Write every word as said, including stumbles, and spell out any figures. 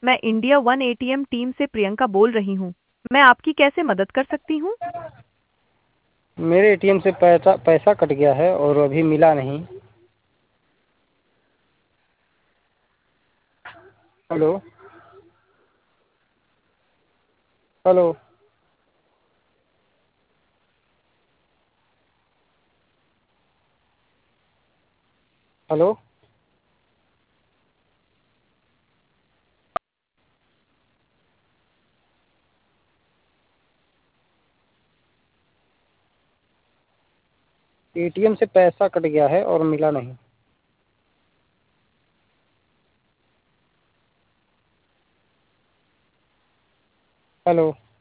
मैं India one ATM team से प्रियंका बोल रही हूँ। मैं आपकी कैसे मदद कर सकती हूँ? मेरे एटीएम से पैसा पैसा कट गया है और अभी मिला नहीं। हेलो। हेलो। हेलो। एटीएम से पैसा कट गया है और मिला नहीं। हेलो।